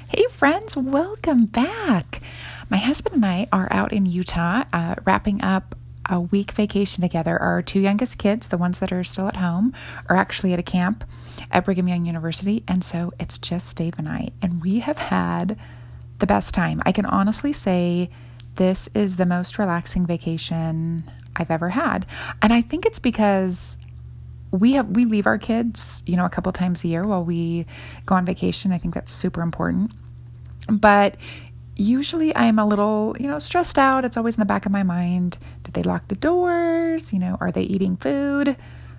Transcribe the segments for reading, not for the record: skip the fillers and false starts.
Hey friends, welcome back. My husband and I are out in Utah wrapping up a week vacation together. Our two youngest kids, the ones that are still at home, are actually at a camp at Brigham Young University. And so it's just Dave and I. And we have had the best time. I can honestly say this is the most relaxing vacation I've ever had. And I think it's because we leave our kids, a couple times a year while we go on vacation. I think that's super important. But usually I'm a little, stressed out. It's always in the back of my mind. Did they lock the doors? Are they eating food?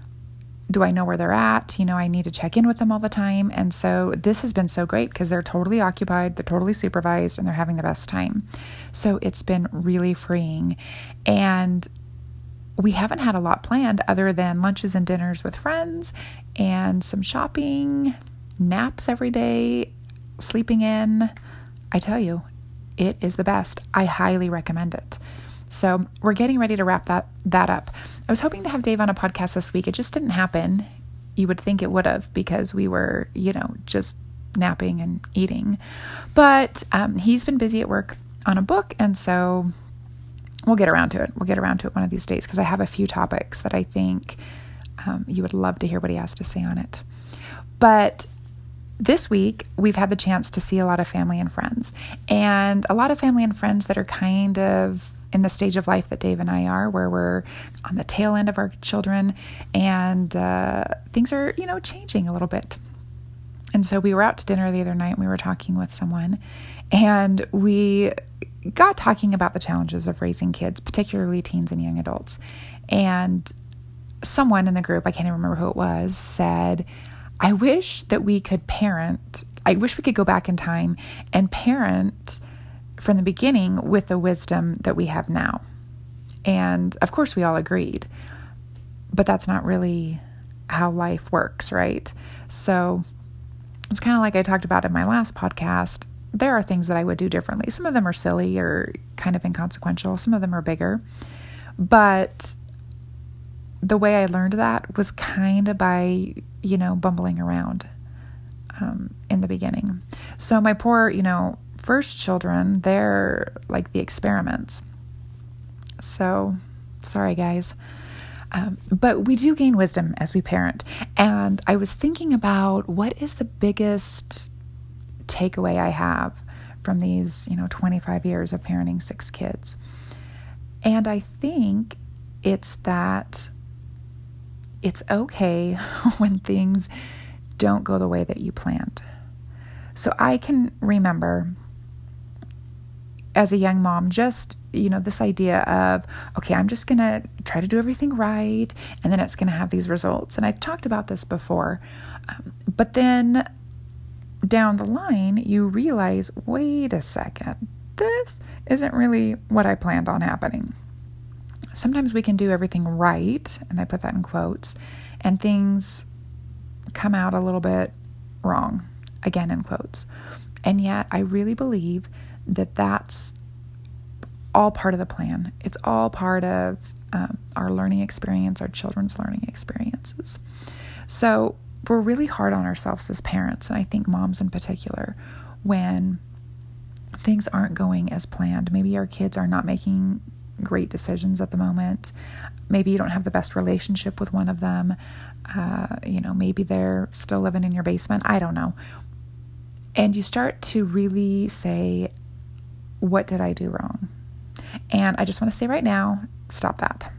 Do I know where they're at? I need to check in with them all the time. And so this has been so great because they're totally occupied, they're totally supervised, and they're having the best time. So it's been really freeing. And we haven't had a lot planned other than lunches and dinners with friends and some shopping, naps every day, sleeping in. I tell you, it is the best. I highly recommend it. So we're getting ready to wrap that up. I was hoping to have Dave on a podcast this week. It just didn't happen. You would think it would have because we were, just napping and eating. But he's been busy at work on a book, and so we'll get around to it. We'll get around to it one of these days because I have a few topics that I think you would love to hear what he has to say on it. But this week, we've had the chance to see a lot of family and friends, and a lot of family and friends that are kind of in the stage of life that Dave and I are, where we're on the tail end of our children, and things are, changing a little bit. And so we were out to dinner the other night, and we were talking with someone, and we got talking about the challenges of raising kids, particularly teens and young adults. And someone in the group, I can't even remember who it was, said, I wish that we could parent. I wish we could go back in time and parent from the beginning with the wisdom that we have now. And of course we all agreed, but that's not really how life works, right? So it's kind of like I talked about in my last podcast. There are things that I would do differently. Some of them are silly or kind of inconsequential. Some of them are bigger. But the way I learned that was kind of by, bumbling around in the beginning. So my poor, first children, they're like the experiments. So sorry, guys. But we do gain wisdom as we parent. And I was thinking about what is the biggest takeaway I have from these, 25 years of parenting 6 kids. And I think it's that it's okay when things don't go the way that you planned. So I can remember as a young mom, just, this idea of, okay, I'm just going to try to do everything right, and then it's going to have these results. And I've talked about this before, but then down the line, you realize, wait a second, this isn't really what I planned on happening. Sometimes we can do everything right, and I put that in quotes, and things come out a little bit wrong, again in quotes. And yet I really believe that that's all part of the plan. It's all part of our learning experience, our children's learning experiences. So we're really hard on ourselves as parents, and I think moms in particular, when things aren't going as planned. Maybe our kids are not making great decisions at the moment. Maybe you don't have the best relationship with one of them. Maybe they're still living in your basement. I don't know. And you start to really say, what did I do wrong? And I just want to say right now, stop that.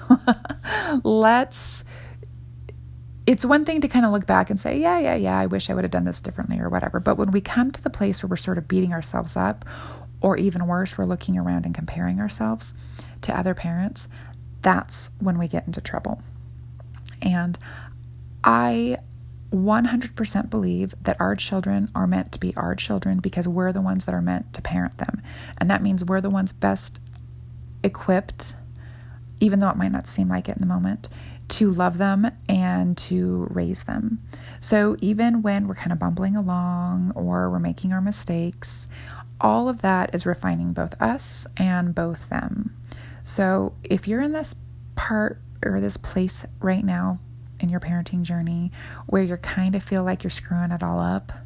It's one thing to kind of look back and say, yeah, I wish I would have done this differently or whatever. But when we come to the place where we're sort of beating ourselves up, or even worse, we're looking around and comparing ourselves to other parents, that's when we get into trouble. And I 100% believe that our children are meant to be our children because we're the ones that are meant to parent them. And that means we're the ones best equipped, even though it might not seem like it in the moment, to love them and to raise them. So even when we're kind of bumbling along or we're making our mistakes, all of that is refining both us and both them. So if you're in this part or this place right now in your parenting journey where you kind of feel like you're screwing it all up,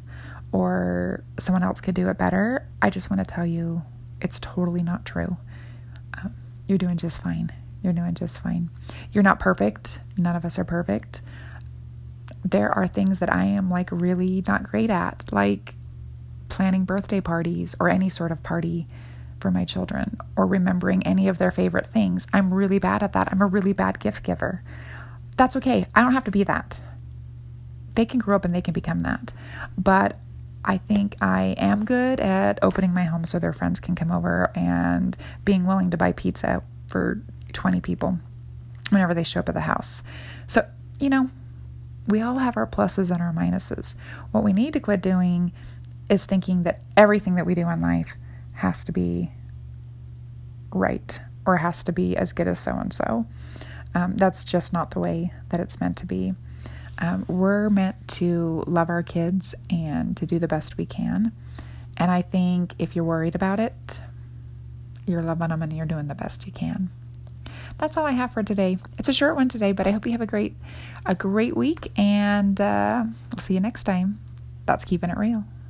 or someone else could do it better. I just want to tell you it's totally not true. You're doing just fine. You're doing just fine. You're not perfect. None of us are perfect. There are things that I am like really not great at, like planning birthday parties or any sort of party for my children, or remembering any of their favorite things. I'm really bad at that. I'm a really bad gift giver. That's okay. I don't have to be that. They can grow up and they can become that. But I think I am good at opening my home so their friends can come over, and being willing to buy pizza for 20 people whenever they show up at the house. So, we all have our pluses and our minuses. What we need to quit doing is thinking that everything that we do in life has to be right or has to be as good as so-and-so. That's just not the way that it's meant to be. We're meant to love our kids and to do the best we can. And I think if you're worried about it, you're loving them and you're doing the best you can. That's all I have for today. It's a short one today, but I hope you have a great week, and we'll see you next time. That's Keeping It Real.